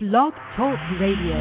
Blog Talk Radio.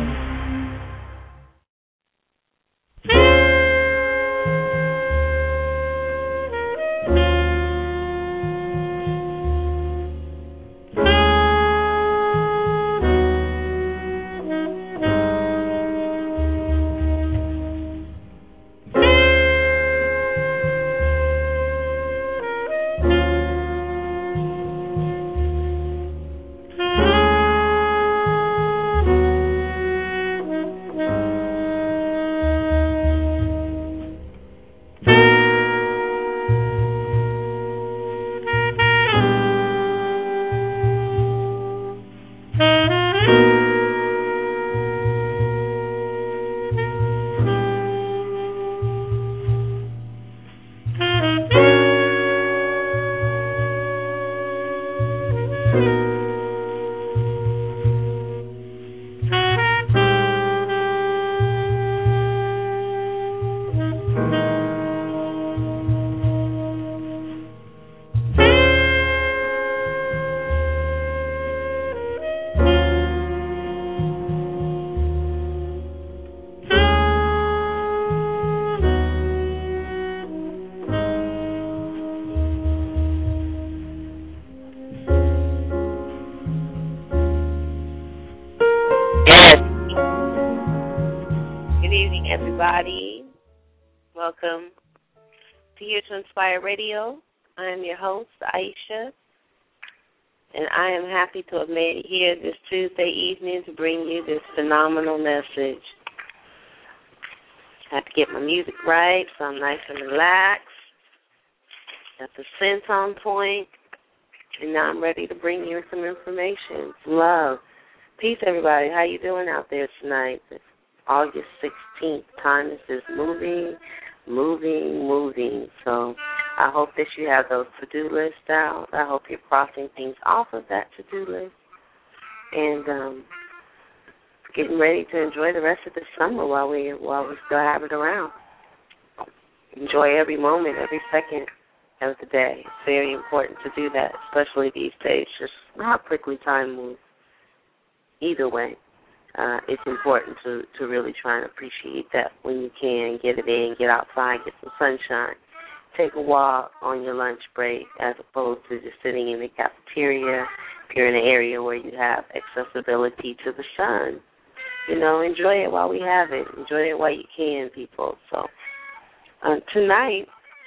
Welcome to Here to Inspire Radio. I am your host, Aisha, and I am happy to have made it here this Tuesday evening to bring you this phenomenal message. I have to get my music right so I'm nice and relaxed. Got the sense on point, and now I'm ready to bring you some information, some love. Peace, everybody. How you doing out there tonight? It's August 16th. Time is just moving. So I hope that you have those to-do lists out. I hope you're crossing things off of that to-do list and getting ready to enjoy the rest of the summer while we still have it around. Enjoy every moment, every second of the day. It's very important to do that, especially these days. Just how quickly time moves. Either way. It's important to really try and appreciate that when you can. Get it in, get outside, get some sunshine. Take a walk on your lunch break as opposed to just sitting in the cafeteria if you're in an area where you have accessibility to the sun. Enjoy it while we have it. Enjoy it while you can, people. So tonight,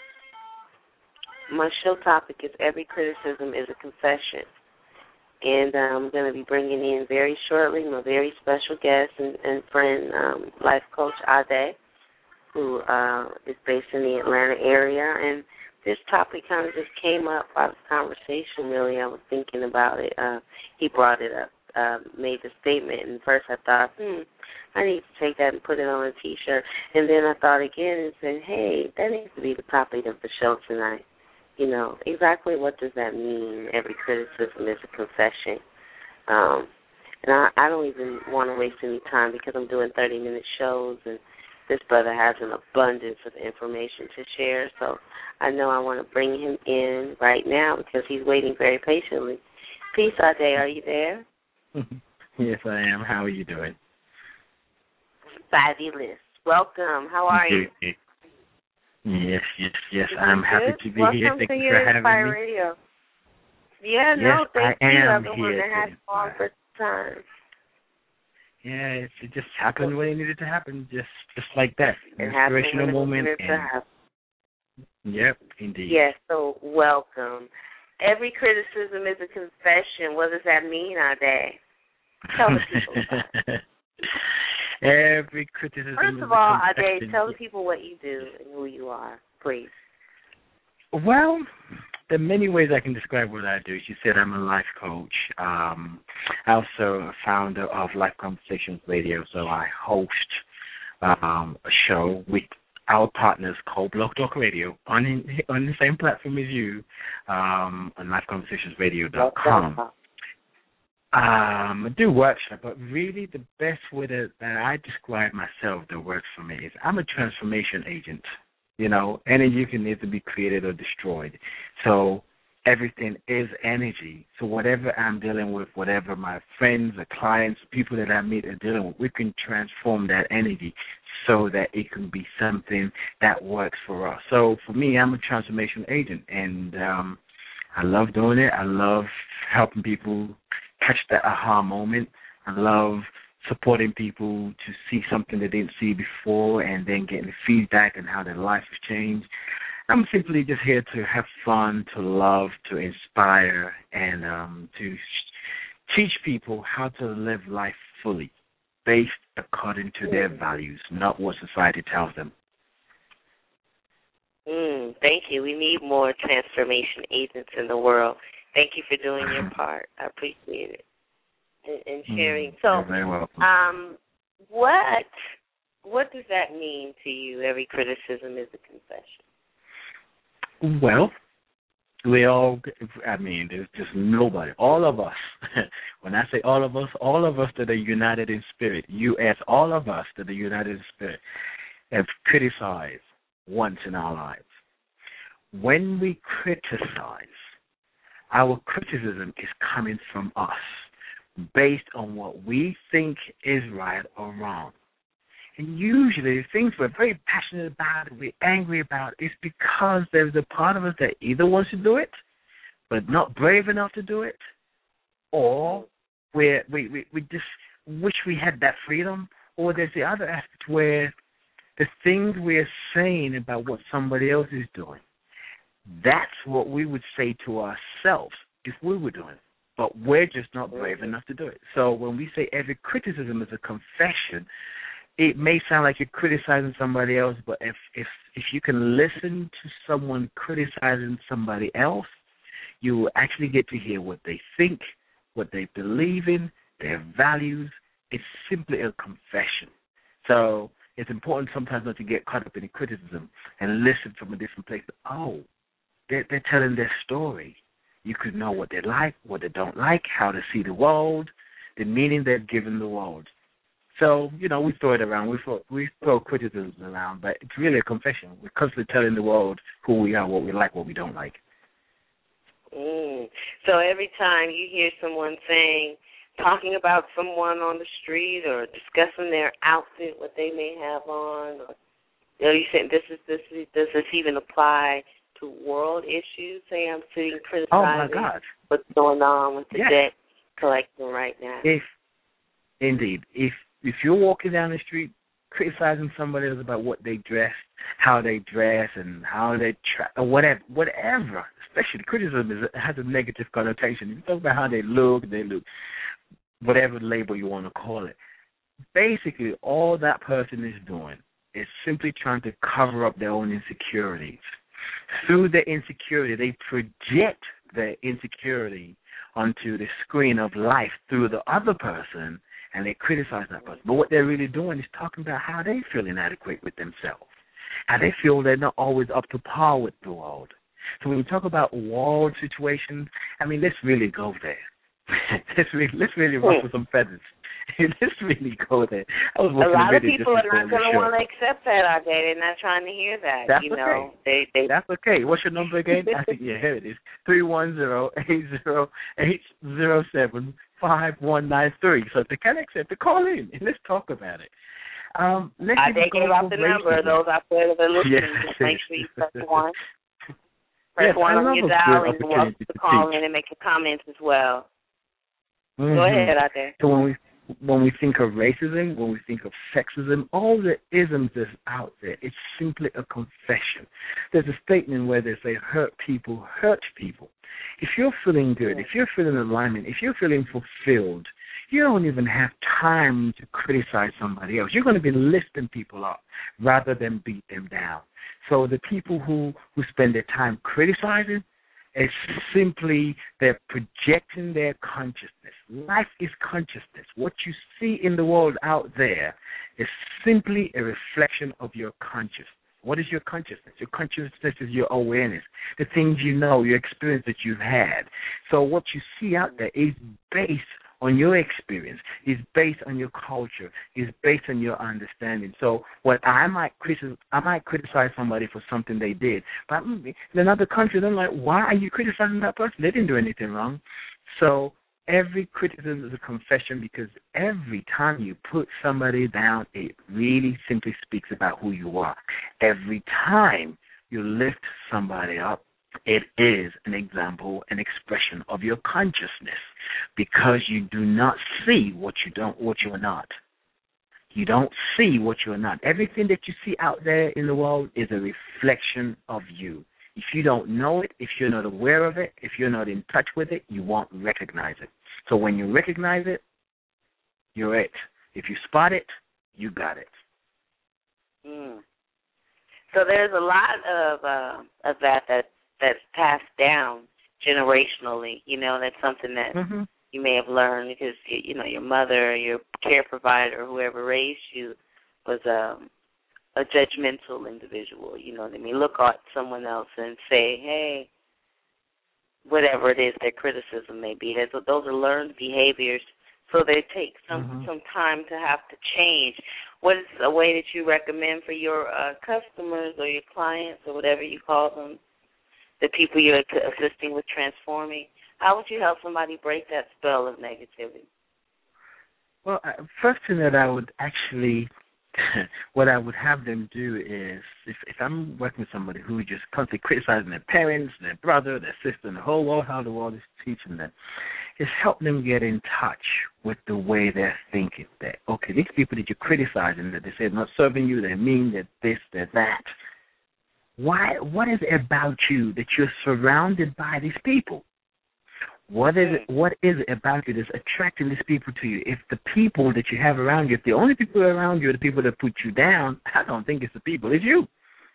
my show topic is Every Criticism is a Confession. And I'm going to be bringing in very shortly my very special guest and friend, life coach Ade, who is based in the Atlanta area. And this topic kind of just came up out of conversation, really. I was thinking about it. He brought it up, made the statement. And first I thought, I need to take that and put it on a T-shirt. And then I thought again and said, hey, that needs to be the topic of the show tonight. Exactly what does that mean? Every criticism is a confession. And I don't even want to waste any time because I'm doing 30-minute shows, and this brother has an abundance of information to share. So I know I want to bring him in right now because he's waiting very patiently. Peace, Ade. Are you there? Yes, I am. How are you doing? Fabulous. Welcome. How are you? Yes. I'm happy to be here. Thank you for having me. Radio. Yeah, thank you. I've been wanting to have on for time. Yeah, it just happened when it needed to happen, just like that. An inspirational moment. Yep, indeed. Yes, so welcome. Every criticism is a confession. What does that mean, Ade? Tell the people about it. Every criticism. First of all, Ade, tell the people what you do and who you are, please. Well, there are many ways I can describe what I do. She said I'm a life coach. I'm also a founder of Life Conversations Radio, so I host a show with our partners called Blog Talk Radio on the same platform as you, on lifeconversationsradio.com. I do workshop, but really the best way that I describe myself that works for me is I'm a transformation agent. Energy can either be created or destroyed. So everything is energy. So whatever I'm dealing with, whatever my friends or clients, people that I meet are dealing with, we can transform that energy so that it can be something that works for us. So for me, I'm a transformation agent, and I love doing it. I love helping people catch that aha moment. I love supporting people to see something they didn't see before and then getting feedback on how their life has changed. I'm simply just here to have fun, to love, to inspire, and to teach people how to live life fully, based according to their values, not what society tells them. Thank you. We need more transformation agents in the world. Thank you for doing your part. I appreciate it and sharing. You're very welcome. What does that mean to you? Every criticism is a confession. Well, there's just nobody. All of us, when I say all of us that are united in spirit, U.S., all of us that are united in spirit, have criticized once in our lives. When we criticize, our criticism is coming from us based on what we think is right or wrong. And usually the things we're very passionate about, we're angry about, is because there's a part of us that either wants to do it but not brave enough to do it, or we just wish we had that freedom, or there's the other aspect where the things we're saying about what somebody else is doing, that's what we would say to ourselves if we were doing it. But we're just not brave enough to do it. So when we say every criticism is a confession, it may sound like you're criticizing somebody else, but if you can listen to someone criticizing somebody else, you will actually get to hear what they think, what they believe in, their values. It's simply a confession. So it's important sometimes not to get caught up in the criticism and listen from a different place. Oh, they're telling their story. You could know what they like, what they don't like, how to see the world, the meaning they've given the world. So, we throw it around. We throw criticisms around, but it's really a confession. We're constantly telling the world who we are, what we like, what we don't like. So every time you hear someone talking about someone on the street or discussing their outfit, what they may have on, or you saying does this even apply to world issues? Say I'm sitting criticizing what's going on with the debt collecting right now. If you're walking down the street criticizing somebody else about what they dress, how they dress, and how they whatever, especially criticism has a negative connotation. If you talk about how they look, whatever label you want to call it. Basically, all that person is doing is simply trying to cover up their own insecurities. Through their insecurity, they project their insecurity onto the screen of life through the other person, and they criticize that person. But what they're really doing is talking about how they feel inadequate with themselves, how they feel they're not always up to par with the world. So when we talk about world situations, let's really go there. let's really ruffle some feathers. Let's really go there. A lot of people are not going to want to accept that out there. They're not trying to hear that. That's okay. That's okay. What's your number again? I think, here it is. 310-808-07-5193. So if they can't accept it, call in and let's talk about it. I gave out the number. Those out there that are listening, just make sure you press 1. Press 1 on your dial and you're welcome to call in and make your comments as well. Mm-hmm. Go ahead out there. So when we think of racism, when we think of sexism, all the isms that's out there, it's simply a confession. There's a statement where they say, hurt people hurt people. If you're feeling good, if you're feeling alignment, if you're feeling fulfilled, you don't even have time to criticize somebody else. You're going to be lifting people up rather than beat them down. So the people who spend their time criticizing, it's simply they're projecting their consciousness. Life is consciousness. What you see in the world out there is simply a reflection of your consciousness. What is your consciousness? Your consciousness is your awareness, the things you know, your experience that you've had. So what you see out there is based on your experience. It's based on your culture. It's based on your understanding. So what I might criticize somebody for something they did, but in another country, they're like, why are you criticizing that person? They didn't do anything wrong. So every criticism is a confession, because every time you put somebody down, it really simply speaks about who you are. Every time you lift somebody up, it is an example, an expression of your consciousness, because you do not see what you are not. You don't see what you are not. Everything that you see out there in the world is a reflection of you. If you don't know it, if you're not aware of it, if you're not in touch with it, you won't recognize it. So when you recognize it, you're it. If you spot it, you got it. Mm. So there's a lot of that's passed down generationally. You know, that's something that you may have learned because, you know, your mother or your care provider or whoever raised you was a judgmental individual. You know what I mean? Look at someone else and say, hey, whatever it is their criticism may be. Those are learned behaviors, so they take some time to have to change. What is a way that you recommend for your customers or your clients or whatever you call them, the people you're assisting with transforming? How would you help somebody break that spell of negativity? Well, first thing that I would actually, what I would have them do is, if I'm working with somebody who is just constantly criticizing their parents, their brother, their sister, and the whole world, how the world is teaching them, is help them get in touch with the way they're thinking. That, okay, these people that you're criticizing, that they say they're not serving you, they're mean, they're this, they're that. What is it about you that you're surrounded by these people? What is it about you that's attracting these people to you? If the people that you have around you, if the only people around you are the people that put you down, I don't think it's the people, it's you.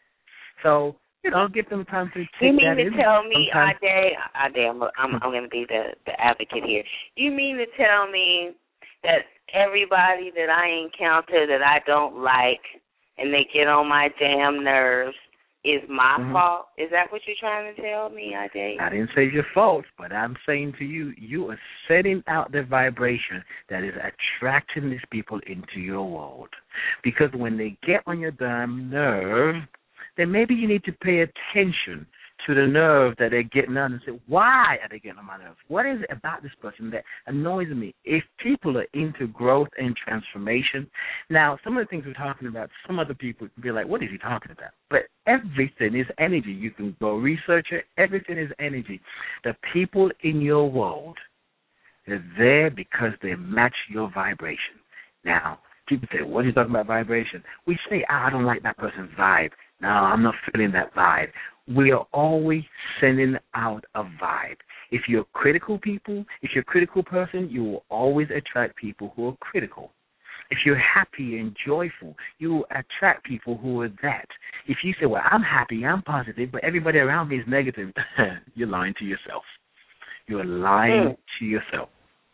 So, you know, give them time to take that in. You mean to tell me, Ade, I'm going to be the advocate here. You mean to tell me that everybody that I encounter that I don't like and they get on my damn nerves is my fault? Is that what you're trying to tell me, Ade? I didn't say it's your fault, but I'm saying to you, you are setting out the vibration that is attracting these people into your world. Because when they get on your damn nerve, then maybe you need to pay attention to the nerve that they're getting on and say, why are they getting on my nerves? What is it about this person that annoys me? If people are into growth and transformation, now some of the things we're talking about, some other people would be like, what is he talking about? But everything is energy. You can go research it. Everything is energy. The people in your world, they're there because they match your vibration. Now, people say, what are you talking about vibration? We say, I don't like that person's vibe. No, I'm not feeling that vibe. We are always sending out a vibe. If you're critical people, if you're a critical person, you will always attract people who are critical. If you're happy and joyful, you will attract people who are that. If you say, well, I'm happy, I'm positive, but everybody around me is negative, you're lying to yourself. You're lying to yourself.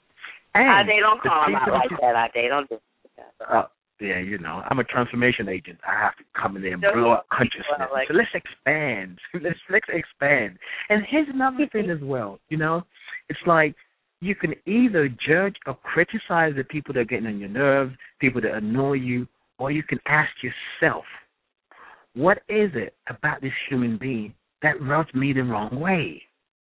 And they don't call them out like that. They don't do that. Yeah, you know, I'm a transformation agent. I have to come in there and blow up consciousness. So let's expand. Let's expand. And here's another thing as well. You know, it's like you can either judge or criticize the people that are getting on your nerves, people that annoy you, or you can ask yourself, what is it about this human being that rubs me the wrong way?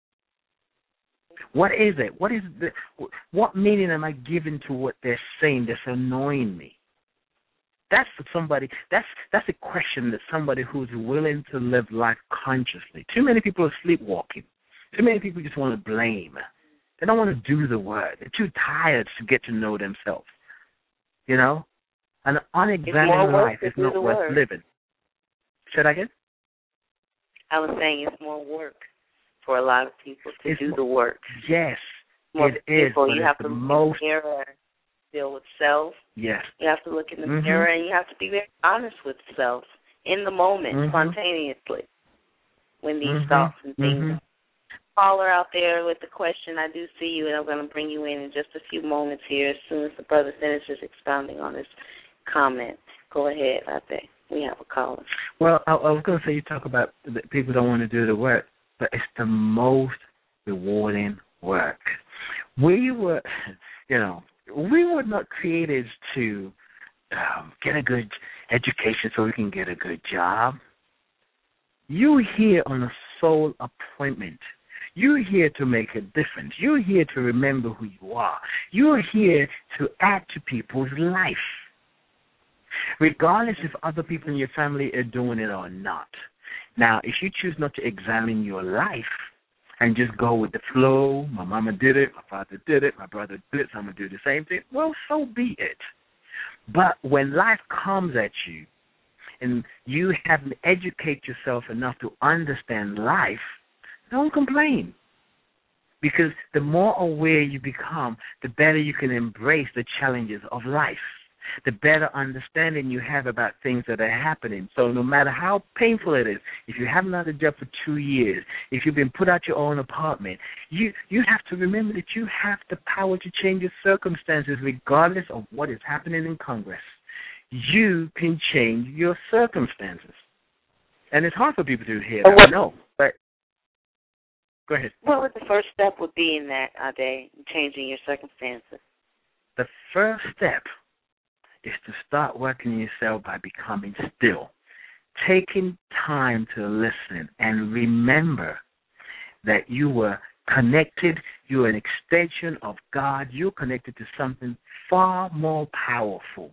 What is it? What meaning am I giving to what they're saying that's annoying me? That's for somebody. That's a question that somebody who's willing to live life consciously. Too many people are sleepwalking. Too many people just want to blame. They don't want to do the work. They're too tired to get to know themselves. You know, an unexamined life is not worth living. Say that again? I was saying it's more work for a lot of people to do the work. Yes, it is. But you have to look in the mirror, deal with self. Yes. You have to look in the mirror, and you have to be very honest with self in the moment, spontaneously, when these thoughts and things. Caller out there with the question, I do see you, and I'm going to bring you in just a few moments here as soon as the brother finishes expounding on his comment. Go ahead, I think. We have a caller. Well, I was going to say, you talk about that people don't want to do the work, but it's the most rewarding work. We were, we were not created to get a good education so we can get a good job. You're here on a sole appointment. You're here to make a difference. You're here to remember who you are. You're here to add to people's life, regardless if other people in your family are doing it or not. Now, if you choose not to examine your life and just go with the flow, my mama did it, my father did it, my brother did it, so I'm going to do the same thing, well, so be it. But when life comes at you and you haven't educated yourself enough to understand life, don't complain. Because the more aware you become, the better you can embrace the challenges of life, the better understanding you have about things that are happening. So no matter how painful it is, if you haven't had a job for 2 years, if you've been put out your own apartment, you have to remember that you have the power to change your circumstances regardless of what is happening in Congress. You can change your circumstances. And it's hard for people to hear that, I know, but go ahead. What would the first step would be in that, Ade, changing your circumstances? The first step is to start working on yourself by becoming still, taking time to listen and remember that you were connected, you're an extension of God, you're connected to something far more powerful.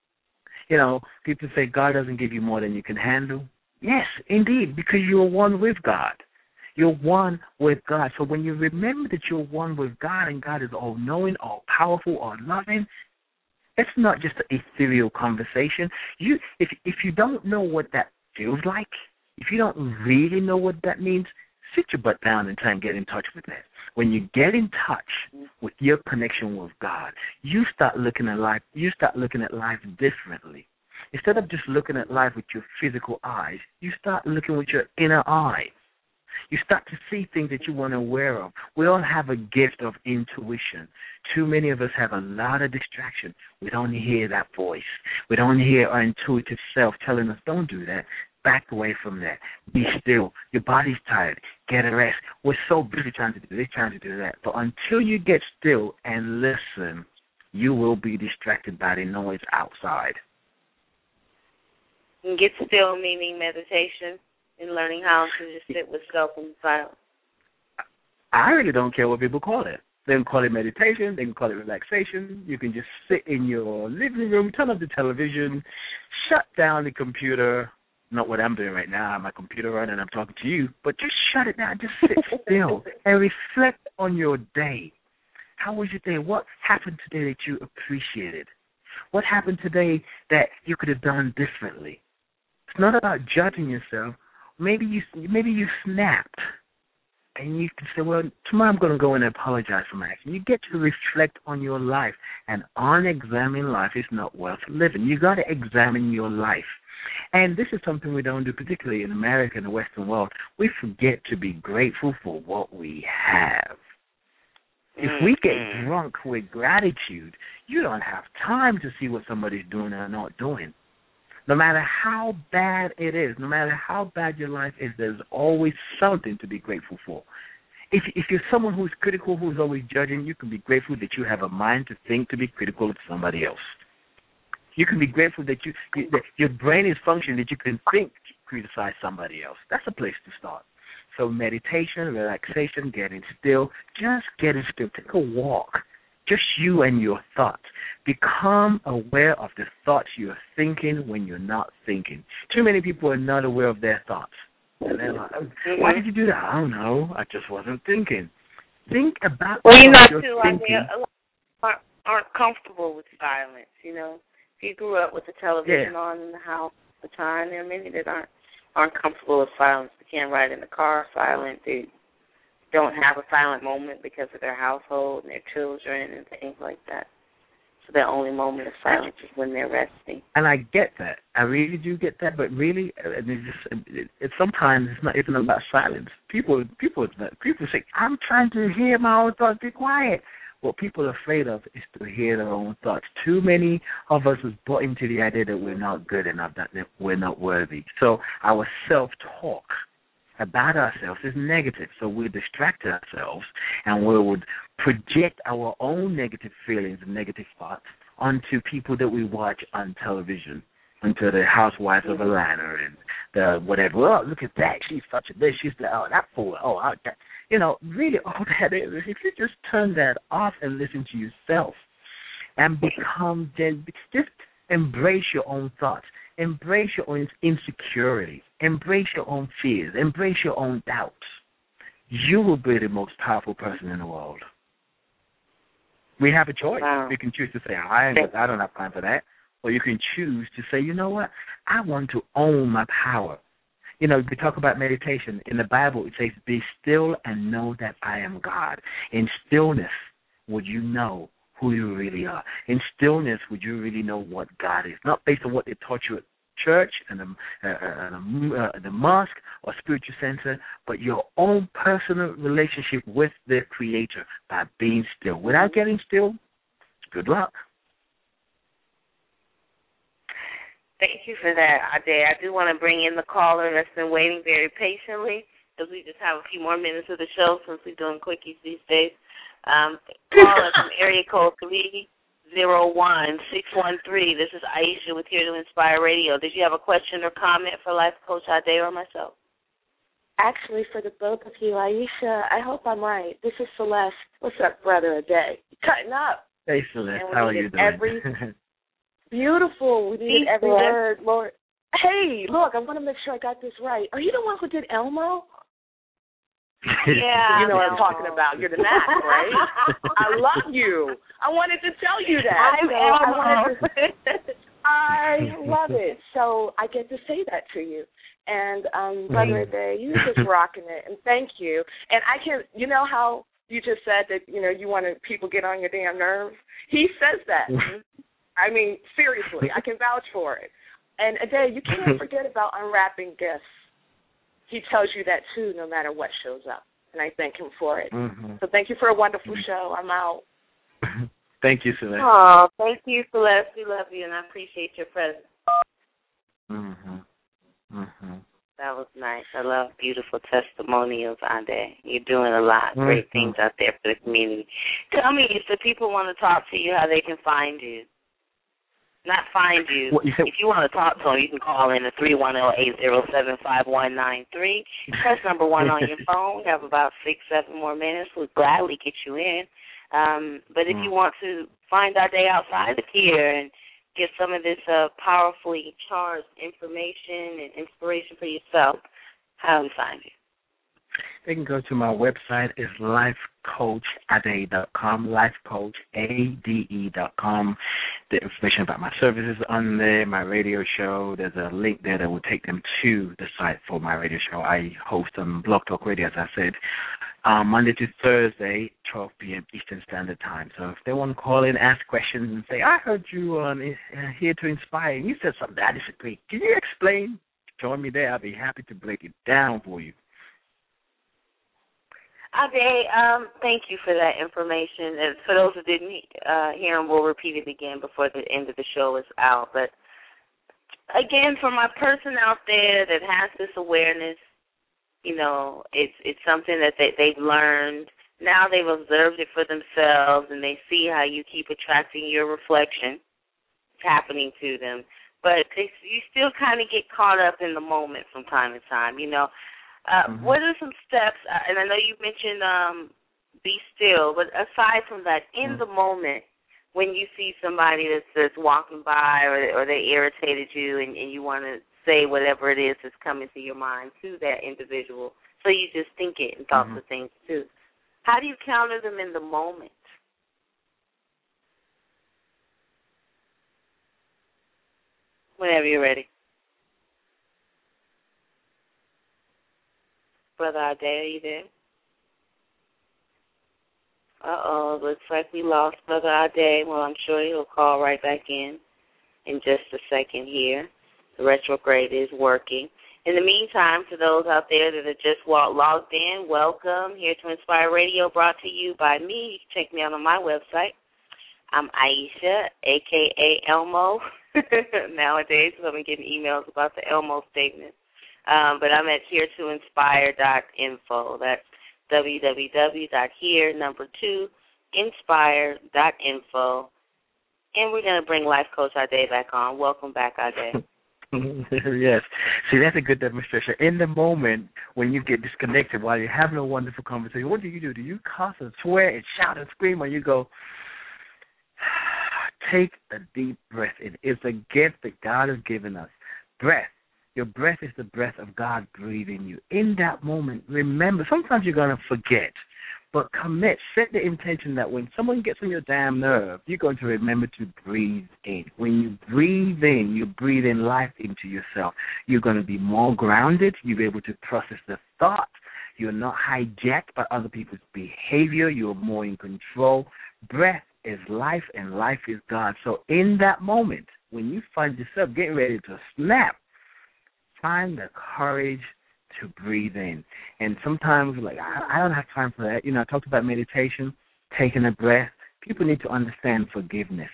People say God doesn't give you more than you can handle. Yes, indeed, because you're one with God. You're one with God. So when you remember that you're one with God and God is all-knowing, all-powerful, all-loving, it's not just an ethereal conversation. If you don't know what that feels like, if you don't really know what that means, sit your butt down and try and get in touch with that. When you get in touch with your connection with God, you start looking at life. You start looking at life differently. Instead of just looking at life with your physical eyes, you start looking with your inner eyes. You start to see things that you weren't aware of. We all have a gift of intuition. Too many of us have a lot of distraction. We don't hear that voice. We don't hear our intuitive self telling us, don't do that. Back away from that. Be still. Your body's tired. Get a rest. We're so busy trying to do this, trying to do that. But until you get still and listen, you will be distracted by the noise outside. And get still meaning meditation and learning how to just sit with self in silence. I really don't care what people call it. They can call it meditation. They can call it relaxation. You can just sit in your living room, turn off the television, shut down the computer. Not what I'm doing right now. I have my computer on and I'm talking to you. But just shut it down. Just sit still and reflect on your day. How was your day? What happened today that you appreciated? What happened today that you could have done differently? It's not about judging yourself. Maybe you snapped, and you can say, well, tomorrow I'm going to go and apologize for my action. You get to reflect on your life, and unexamined life is not worth living. You got to examine your life. And this is something we don't do, particularly in America and the Western world. We forget to be grateful for what we have. If we get drunk with gratitude, you don't have time to see what somebody's doing or not doing. No matter how bad it is, no matter how bad your life is, there's always something to be grateful for. If you're someone who's critical, who's always judging, you can be grateful that you have a mind to think to be critical of somebody else. You can be grateful that that your brain is functioning, that you can think to criticize somebody else. That's a place to start. So meditation, relaxation, getting still, just getting still. Take a walk. Just you and your thoughts. Become aware of the thoughts you're thinking when you're not thinking. Too many people are not aware of their thoughts. And they're like, why did you do that? I don't know. I just wasn't thinking. Think about what you're thinking. A lot of people aren't comfortable with silence, If you grew up with the television on in the house all the time, there are many that aren't comfortable with silence. They can't ride in the car silent. They don't have a silent moment because of their household and their children and things like that. So their only moment of silence is when they're resting. And I get that. I really do get that. But really, sometimes it's not even about silence. People say, I'm trying to hear my own thoughts. Be quiet. What people are afraid of is to hear their own thoughts. Too many of us is bought into the idea that we're not good enough, that we're not worthy. So our self-talk about ourselves is negative. So we distract ourselves and we would project our own negative feelings and negative thoughts onto people that we watch on television, onto the housewives of Atlanta and the whatever. Oh, look at that. She's such a bitch. She's that fool. That. Really all that is. If you just turn that off and listen to yourself and just embrace your own thoughts, embrace your own insecurities, embrace your own fears, embrace your own doubts, you will be the most powerful person in the world. We have a choice. Wow. We can choose to say, I don't have time for that. Or you can choose to say, you know what? I want to own my power. We talk about meditation. In the Bible, it says, be still and know that I am God. In stillness, would you know who you really are? In stillness, would you really know what God is? Not based on what they taught you at church and the mosque or spiritual center, but your own personal relationship with the Creator by being still. Without getting still, good luck. Thank you for that, Ade. I do want to bring in the caller that's been waiting very patiently, because we just have a few more minutes of the show since we're doing quickies these days. Caller from area code 301613. This is Aisha with Here to Inspire Radio. Did you have a question or comment for Life Coach Ade or myself? Actually, for the both of you, Aisha, I hope I'm right. This is Celeste. What's up, brother Ade? Cutting up. Hey, Celeste. How are you doing? Beautiful. We need every word, Lord. Hey, look, I want to make sure I got this right. Are you the one who did Elmo? Yeah. You know what I'm talking about. You're the Mac, right? I love you. I wanted to tell you that. I love it. So I get to say that to you. And, Brother Ade, you're just rocking it. And thank you. And I can, you know how you just said that, you wanted people get on your damn nerves? He says that. I mean, seriously, I can vouch for it. And Ade, you can't forget about unwrapping gifts. He tells you that, too, no matter what shows up. And I thank him for it. So thank you for a wonderful show. I'm out. Thank you, Celeste. Oh, thank you, Celeste. We love you, and I appreciate your presence. That was nice. I love beautiful testimonials, Ade. You're doing a lot. Great things out there for the community. Tell me, if the people want to talk to you, how they can find you. Not find you. If you want to talk to them, you can call in at 310-807-5193. Press number 1 on your phone. You have about 6-7 more minutes. We'll gladly get you in. But if you want to find Ade outside of here and get some of this powerfully charged information and inspiration for yourself, how do we find you? They can go to my website. It's lifecoachade.com, lifecoachade.com. The information about my services on there, my radio show. There's a link there that will take them to the site for my radio show. I host on Blog Talk Radio, as I said, Monday to Thursday, 12 p.m. Eastern Standard Time. So if they want to call in, ask questions, and say, I heard you on Here to Inspire, and you said something I disagree. Can you explain? Join me there. I'll be happy to break it down for you. Ade, thank you for that information. And for those who didn't hear him, we'll repeat it again before the end of the show is out. But, again, for my person out there that has this awareness, it's something that they've learned. Now they've observed it for themselves, and they see how you keep attracting your reflection. It's happening to them. But you still kind of get caught up in the moment from time to time, What are some steps, and I know you mentioned be still, but aside from that, in the moment, when you see somebody that's walking by or they irritated you and you want to say whatever it is that's coming to your mind to that individual, so you just think it and thoughts of things too, how do you counter them in the moment? Whenever you're ready. Brother Ade, are you there? Looks like we lost Brother Ade. Well, I'm sure he'll call right back in just a second here. The retrograde is working. In the meantime, to those out there that have just logged in, welcome. Here to Inspire Radio, brought to you by me. You can check me out on my website. I'm Aisha, a.k.a. Elmo. Nowadays, I've been getting emails about the Elmo statement. But I'm at heretoinspire.info. That's www.here2 inspire.info. And we're going to bring Life Coach Ade back on. Welcome back, Ade. Yes. See, that's a good demonstration. In the moment when you get disconnected while you're having a wonderful conversation, what do? Do you cuss and swear and shout and scream, or you go, take a deep breath in? It's a gift that God has given us. Breath. Your breath is the breath of God breathing you. In that moment, remember, sometimes you're going to forget, but commit. Set the intention that when someone gets on your damn nerve, you're going to remember to breathe in. When you breathe in, you breathe in life into yourself. You're going to be more grounded. You'll be able to process the thought. You're not hijacked by other people's behavior. You're more in control. Breath is life, and life is God. So in that moment, when you find yourself getting ready to snap, find the courage to breathe in. And sometimes, like, I don't have time for that. I talked about meditation, taking a breath. People need to understand forgiveness.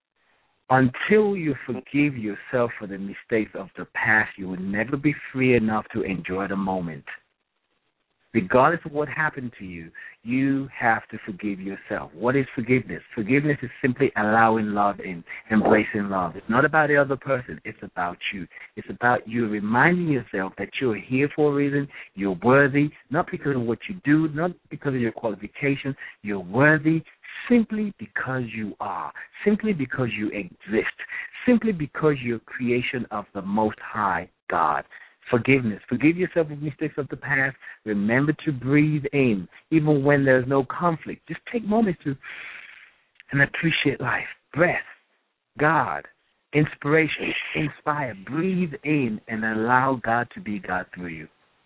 Until you forgive yourself for the mistakes of the past, you will never be free enough to enjoy the moment. Regardless of what happened to you, you have to forgive yourself. What is forgiveness? Forgiveness is simply allowing love in, embracing love. It's not about the other person. It's about you. It's about you reminding yourself that you're here for a reason. You're worthy, not because of what you do, not because of your qualifications. You're worthy simply because you are, simply because you exist, simply because you're a creation of the Most High God. Forgiveness. Forgive yourself of mistakes of the past. Remember to breathe in, even when there's no conflict. Just take moments to and appreciate life. Breath, God, inspiration, inspire. Breathe in and allow God to be God through you.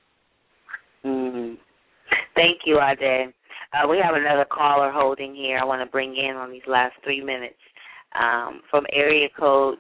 Mm-hmm. Thank you, Ade. We have another caller holding here I want to bring in on these last 3 minutes. From area code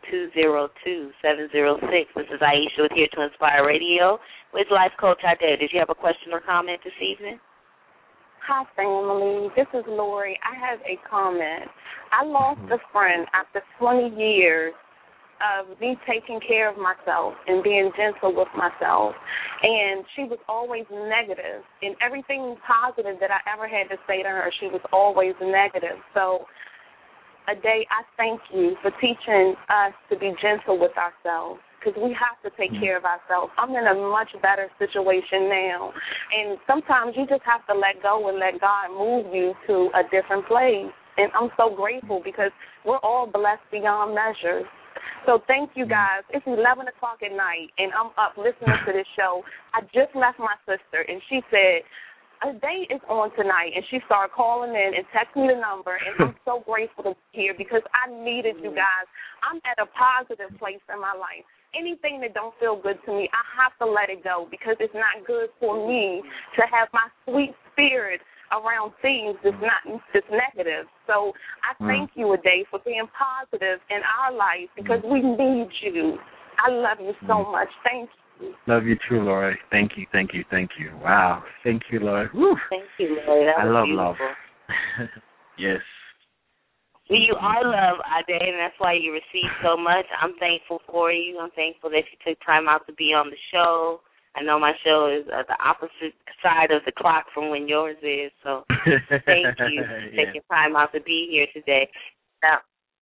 202706. This is Aisha with Here to Inspire Radio with Life Coach Ade. Did you have a question or comment this evening? Hi, family. This is Lori. I have a comment. I lost a friend after 20 years of me taking care of myself and being gentle with myself. And she was always negative. And everything positive that I ever had to say to her, she was always negative. So, Ade, I thank you for teaching us to be gentle with ourselves, because we have to take care of ourselves. I'm in a much better situation now, and sometimes you just have to let go and let God move you to a different place. And I'm so grateful because we're all blessed beyond measure. So thank you, guys. It's 11 o'clock at night, and I'm up listening to this show. I just left my sister, and she said, a date is on tonight, and she started calling in and texting me the number, and I'm so grateful to be here because I needed you guys. I'm at a positive place in my life. Anything that don't feel good to me, I have to let it go because it's not good for me to have my sweet spirit around things that's negative. So I thank you, Ade, for being positive in our life because we need you. I love you so much. Thank you. Love you too, Laura. Thank you. Wow. Thank you, Laura. Woo. Thank you, Laura. That was love. Yes. You are love, Ade, and that's why you receive so much. I'm thankful for you. I'm thankful that you took time out to be on the show. I know my show is the opposite side of the clock from when yours is, so thank you for taking time out to be here today. Now,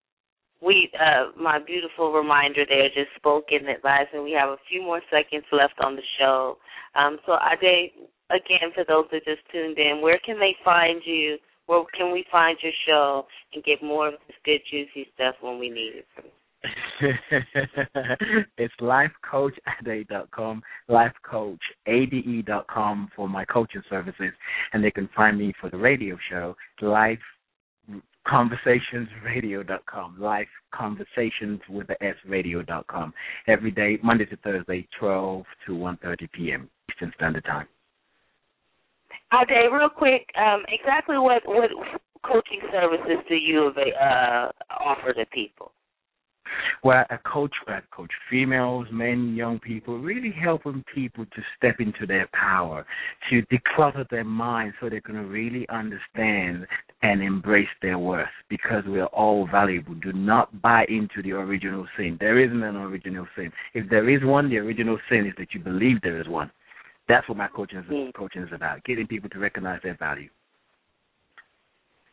my beautiful reminder there just spoke in advising we have a few more seconds left on the show. So, Ade, again, for those that just tuned in, where can they find you? Where can we find your show and get more of this good, juicy stuff when we need it? It's lifecoachade.com, lifecoachade.com for my coaching services, and they can find me for the radio show, LifeConversationsRadio.com, LifeConversationsWithTheSRadio.com, every day, Monday to Thursday, 12 to 1:30 p.m. Eastern Standard Time. Okay, real quick, exactly what coaching services do you offer to people? Well, I coach females, men, young people, really helping people to step into their power, to declutter their mind so they can really understand and embrace their worth, because we are all valuable. Do not buy into the original sin. There isn't an original sin. If there is one, the original sin is that you believe there is one. That's what my coaching is about, getting people to recognize their value.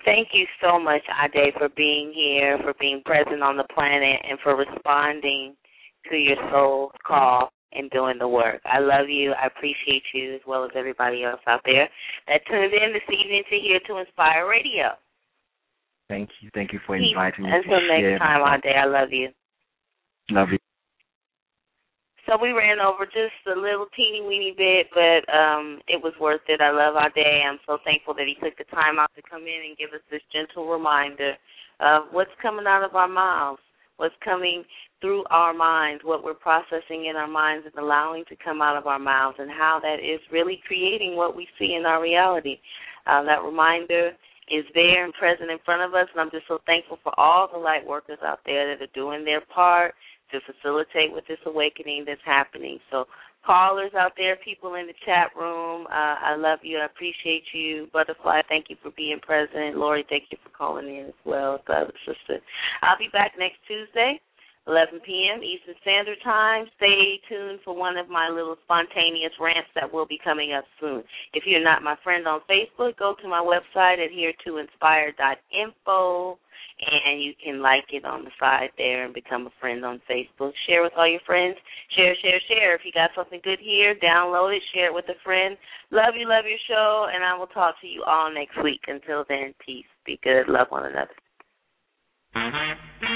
Thank you so much, Ade, for being here, for being present on the planet, and for responding to your soul's call and doing the work. I love you. I appreciate you, as well as everybody else out there that tuned in this evening to hear To Inspire Radio. Thank you. Thank you for inviting me. Until next time, Ade, I love you. Love you. So we ran over just a little teeny-weeny bit, but it was worth it. I love Ade. I'm so thankful that he took the time out to come in and give us this gentle reminder of what's coming out of our mouths, what's coming through our minds, what we're processing in our minds and allowing to come out of our mouths, and how that is really creating what we see in our reality. That reminder is there and present in front of us, and I'm just so thankful for all the light workers out there that are doing their part to facilitate with this awakening that's happening. So callers out there, people in the chat room, I love you. I appreciate you. Butterfly, thank you for being present. Lori, thank you for calling in as well, the other sister. I'll be back next Tuesday, 11 p.m. Eastern Standard Time. Stay tuned for one of my little spontaneous rants that will be coming up soon. If you're not my friend on Facebook, go to my website at heretoinspire.info, and you can like it on the side there and become a friend on Facebook. Share with all your friends. Share. If you got something good here, download it, share it with a friend. Love your show, and I will talk to you all next week. Until then, peace. Be good. Love one another.